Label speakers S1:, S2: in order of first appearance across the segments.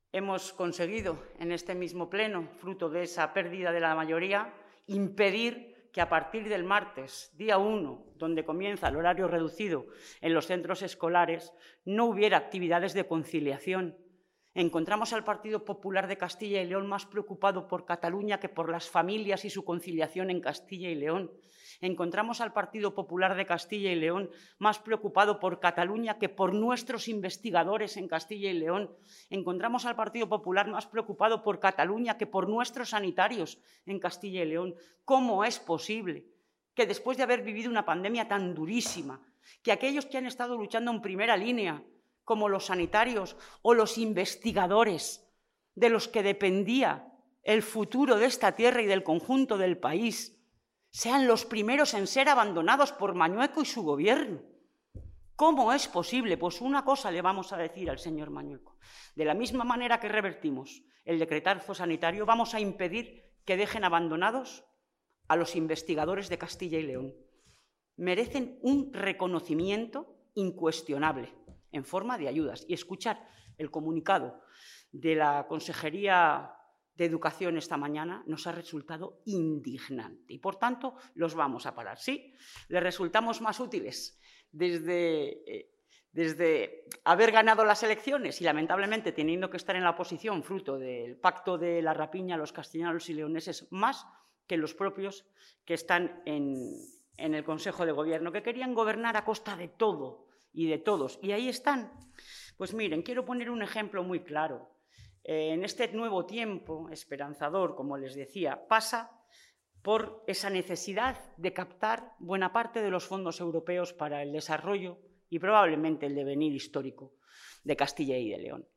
S1: hemos conseguido en este mismo pleno, fruto de esa pérdida de la mayoría, impedir que a partir del martes, día 1, donde comienza el horario reducido en los centros escolares, no hubiera actividades de conciliación. Encontramos al Partido Popular de Castilla y León más preocupado por Cataluña que por las familias y su conciliación en Castilla y León. Encontramos al Partido Popular de Castilla y León más preocupado por Cataluña que por nuestros investigadores en Castilla y León. Encontramos al Partido Popular más preocupado por Cataluña que por nuestros sanitarios en Castilla y León. ¿Cómo es posible que después de haber vivido una pandemia tan durísima, que aquellos que han estado luchando en primera línea, como los sanitarios o los investigadores de los que dependía el futuro de esta tierra y del conjunto del país, sean los primeros en ser abandonados por Mañueco y su gobierno? ¿Cómo es posible? Pues una cosa le vamos a decir al señor Mañueco. De la misma manera que revertimos el decretazo sanitario, vamos a impedir que dejen abandonados a los investigadores de Castilla y León. Merecen un reconocimiento incuestionable en forma de ayudas. Y escuchar el comunicado de la Consejería de Educación esta mañana nos ha resultado indignante y, por tanto, los vamos a parar. Sí, les resultamos más útiles desde haber ganado las elecciones y, lamentablemente, teniendo que estar en la oposición fruto del pacto de la rapiña a los castellanos y leoneses, más que los propios que están en el Consejo de Gobierno, que querían gobernar a costa de todo y de todos. Y ahí están. Pues miren, quiero poner un ejemplo muy claro. En este nuevo tiempo esperanzador, como les decía, pasa por esa necesidad de captar buena parte de los fondos europeos para el desarrollo y probablemente el devenir histórico de Castilla y de León.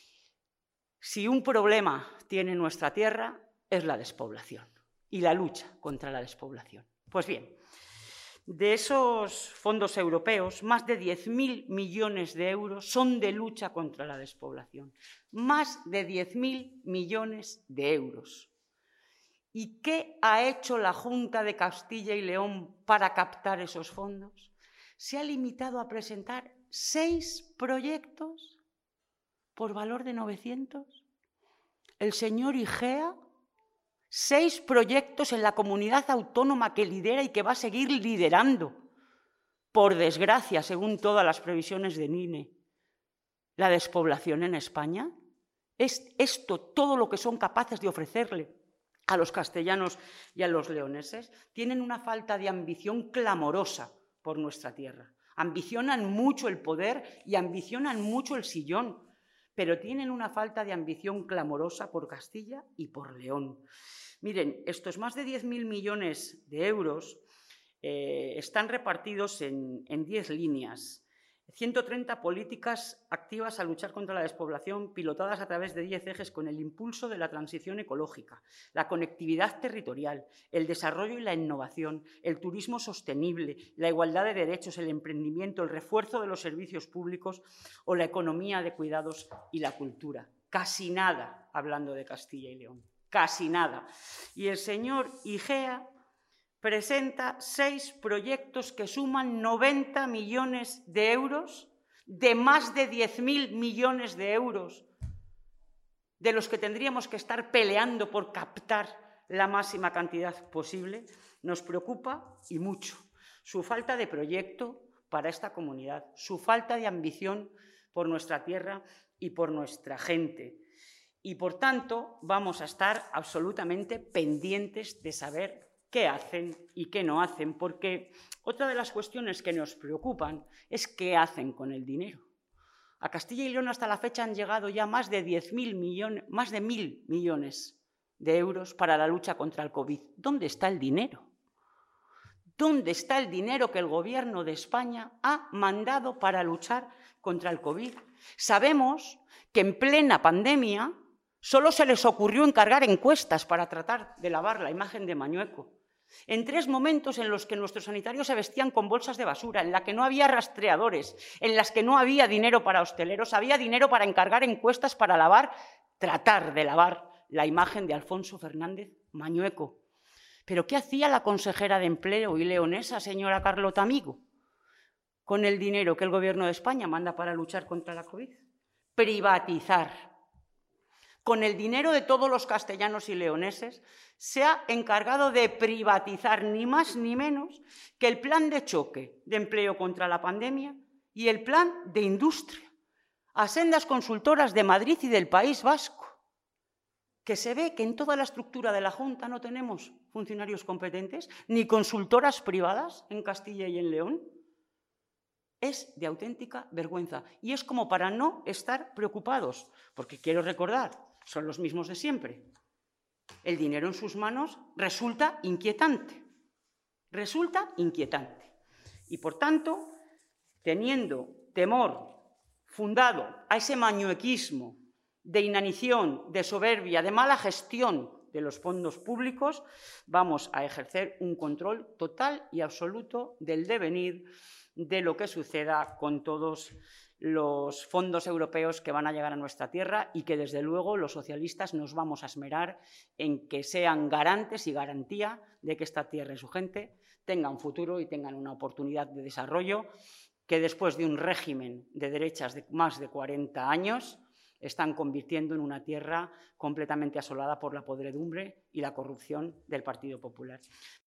S1: Si un problema tiene nuestra tierra, es la despoblación y la lucha contra la despoblación. Pues bien, de esos fondos europeos, más de 10.000 millones de euros son de lucha contra la despoblación. Más de 10.000 millones de euros. ¿Y qué ha hecho la Junta de Castilla y León para captar esos fondos? Se ha limitado a presentar 6 proyectos por valor de 900. El señor Igea, 6 proyectos en la comunidad autónoma que lidera y que va a seguir liderando. Por desgracia, según todas las previsiones de NINE, la despoblación en España. ¿Es esto todo lo que son capaces de ofrecerle a los castellanos y a los leoneses? Tienen una falta de ambición clamorosa por nuestra tierra. Ambicionan mucho el poder y ambicionan mucho el sillón, pero tienen una falta de ambición clamorosa por Castilla y por León. Miren, estos más de 10.000 millones de euros están repartidos en 10 líneas. 130 políticas activas a luchar contra la despoblación, pilotadas a través de 10 ejes con el impulso de la transición ecológica, la conectividad territorial, el desarrollo y la innovación, el turismo sostenible, la igualdad de derechos, el emprendimiento, el refuerzo de los servicios públicos o la economía de cuidados y la cultura. Casi nada hablando de Castilla y León. Casi nada. Y el señor Igea presenta 6 proyectos que suman 90 millones de euros, de más de 10.000 millones de euros, de los que tendríamos que estar peleando por captar la máxima cantidad posible. Nos preocupa y mucho su falta de proyecto para esta comunidad, su falta de ambición por nuestra tierra y por nuestra gente. Y, por tanto, vamos a estar absolutamente pendientes de saber qué hacen y qué no hacen, porque otra de las cuestiones que nos preocupan es qué hacen con el dinero. A Castilla y León hasta la fecha han llegado ya más de 10.000 millones, más de 1.000 millones de euros para la lucha contra el COVID. ¿Dónde está el dinero? ¿Dónde está el dinero que el Gobierno de España ha mandado para luchar contra el COVID? Sabemos que en plena pandemia solo se les ocurrió encargar encuestas para tratar de lavar la imagen de Mañueco. En 3 momentos en los que nuestros sanitarios se vestían con bolsas de basura, en la que no había rastreadores, en las que no había dinero para hosteleros, había dinero para encargar encuestas para tratar de lavar la imagen de Alfonso Fernández Mañueco. ¿Pero qué hacía la consejera de Empleo y leonesa, señora Carlota Amigo, con el dinero que el Gobierno de España manda para luchar contra la COVID? Privatizar. con el dinero de todos los castellanos y leoneses, se ha encargado de privatizar ni más ni menos que el plan de choque de empleo contra la pandemia y el plan de industria a sendas consultoras de Madrid y del País Vasco, que se ve que en toda la estructura de la Junta no tenemos funcionarios competentes ni consultoras privadas en Castilla y en León. Es de auténtica vergüenza y es como para no estar preocupados, porque quiero recordar, son los mismos de siempre. El dinero en sus manos resulta inquietante. Resulta inquietante. Y, por tanto, teniendo temor fundado a ese mañuequismo de inanición, de soberbia, de mala gestión de los fondos públicos, vamos a ejercer un control total y absoluto del devenir de lo que suceda con todos los fondos europeos que van a llegar a nuestra tierra y que, desde luego, los socialistas nos vamos a esmerar en que sean garantes y garantía de que esta tierra y su gente tengan futuro y tengan una oportunidad de desarrollo que, después de un régimen de derechas de más de 40 años, están convirtiendo en una tierra completamente asolada por la podredumbre y la corrupción del Partido Popular.